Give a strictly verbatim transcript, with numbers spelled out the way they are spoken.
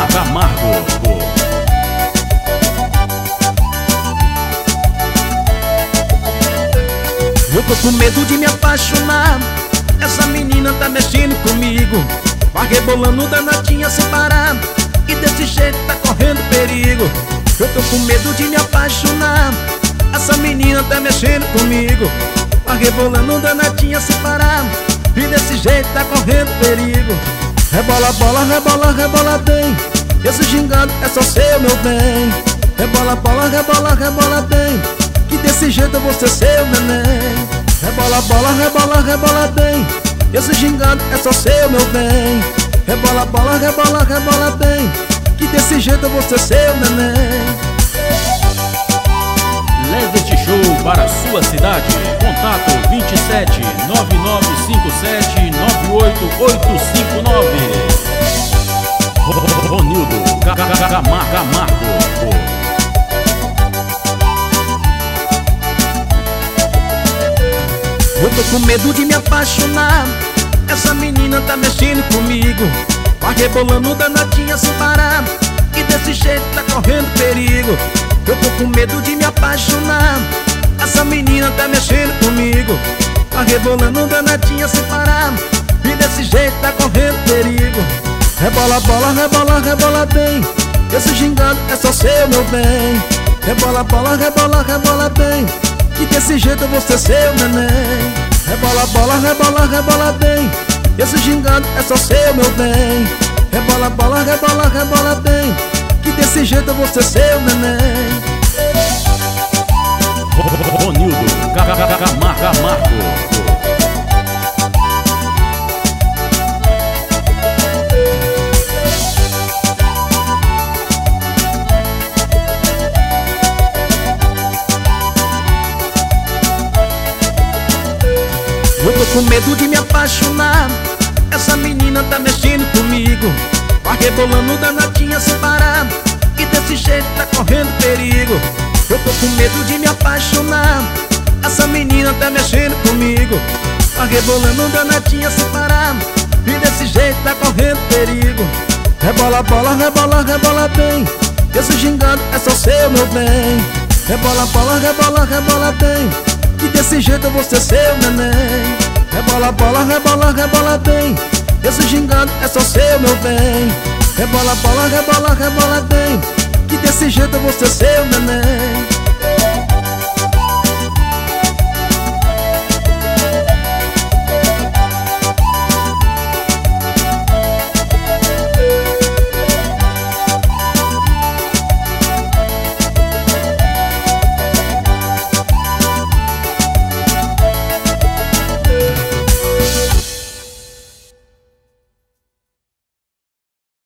Camargo. Eu tô com medo de me apaixonar, essa menina tá mexendo comigo. Vai rebolando danadinha sem parar, e desse jeito tá correndo perigo. Eu tô com medo de me apaixonar, essa menina tá mexendo comigo. Vai rebolando danadinha sem parar, e desse jeito tá correndo perigo. Rebola, bola, rebola, rebola bem, esse gingado é só seu, meu bem. Rebola, bola, rebola, rebola bem, que desse jeito eu vou ser seu neném. Rebola, bola, rebola, rebola bem, esse gingado é só seu, meu bem. Rebola, bola, rebola, rebola bem, que desse jeito eu vou ser seu neném. Leve este show para a sua cidade. Contato vinte e sete, nove nove cinco sete, nove oito oito cinco nove. Ronildo Camargo. Eu tô com medo de me apaixonar, essa menina tá mexendo comigo. Vai rebolando danadinha sem parar, e desse jeito tá correndo perigo. Eu tô com medo de me apaixonar, essa menina tá mexendo comigo. Vai rebolando danadinha sem parar, e desse jeito tá correndo perigo. Rebola, bola, rebola, rebola bem, esse gingado é só seu, meu bem. Rebola, bola, rebola, rebola bem, que desse jeito eu vou ser seu neném. Rebola, bola, rebola, rebola bem, esse gingado é só seu, meu bem. Rebola, bola, rebola, rebola bem, que desse jeito eu vou ser seu neném. Ronildo Camargo. Eu tô com medo de me apaixonar, essa menina tá mexendo comigo. Vai rebolando danadinha sem parar, e desse jeito tá correndo perigo. Eu tô com medo de me apaixonar, essa menina tá mexendo comigo. Vai rebolando danadinha sem parar, e desse jeito tá correndo perigo. Rebola, bola, rebola, rebola bem, esse gingado é só seu, meu bem. Rebola, bola, rebola, rebola bem, que desse jeito eu vou ser seu neném. Rebola, bola, rebola, rebola bem, esse gingado é só seu, meu bem. Rebola, bola, rebola, rebola bem, que desse jeito eu vou ser seu neném.